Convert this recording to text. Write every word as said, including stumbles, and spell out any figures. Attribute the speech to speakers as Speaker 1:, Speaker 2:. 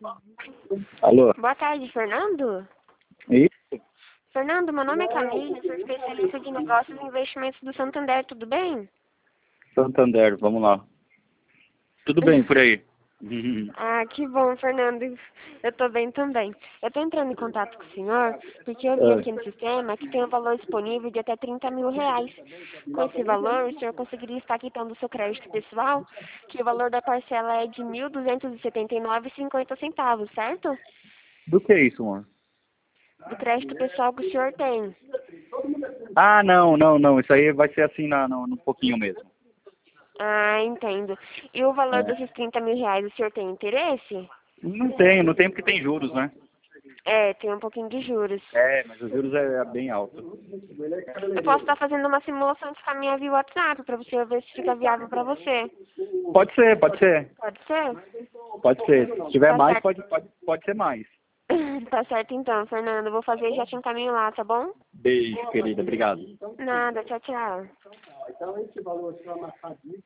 Speaker 1: Alô?
Speaker 2: Boa tarde, Fernando.
Speaker 1: Isso?
Speaker 2: Fernando, meu nome é Camila, sou especialista de negócios e investimentos do Santander, tudo bem?
Speaker 1: Santander, vamos lá. Tudo bem por aí?
Speaker 2: Ah, que bom, Fernando. Eu tô bem também. Eu tô entrando em contato com o senhor porque eu vi aqui no sistema que tem um valor disponível de até trinta mil reais. Com esse valor, o senhor conseguiria estar quitando o seu crédito pessoal, que o valor da parcela é de mil duzentos e setenta e nove reais e cinquenta centavos, certo?
Speaker 1: Do que é isso, amor?
Speaker 2: Do crédito pessoal que o senhor tem.
Speaker 1: Ah, não, não, não. Isso aí vai ser assim na, no, no pouquinho mesmo.
Speaker 2: Ah, entendo. E o valor
Speaker 1: É.
Speaker 2: desses trinta mil reais, o senhor tem interesse?
Speaker 1: Não tenho, não tenho porque tem juros, né?
Speaker 2: É, tem um pouquinho de juros.
Speaker 1: É, mas os juros é, é bem alto.
Speaker 2: Eu posso estar fazendo uma simulação de caminho via WhatsApp para você ver se fica viável para você.
Speaker 1: Pode ser, pode ser.
Speaker 2: Pode ser?
Speaker 1: Pode ser. Se tiver
Speaker 2: Tá
Speaker 1: mais,
Speaker 2: certo.
Speaker 1: pode, pode, pode ser mais.
Speaker 2: Tá certo então, Fernando. Eu vou fazer e já te encaminho lá, tá bom?
Speaker 1: Beijo, querida. Obrigado.
Speaker 2: Nada, tchau, tchau.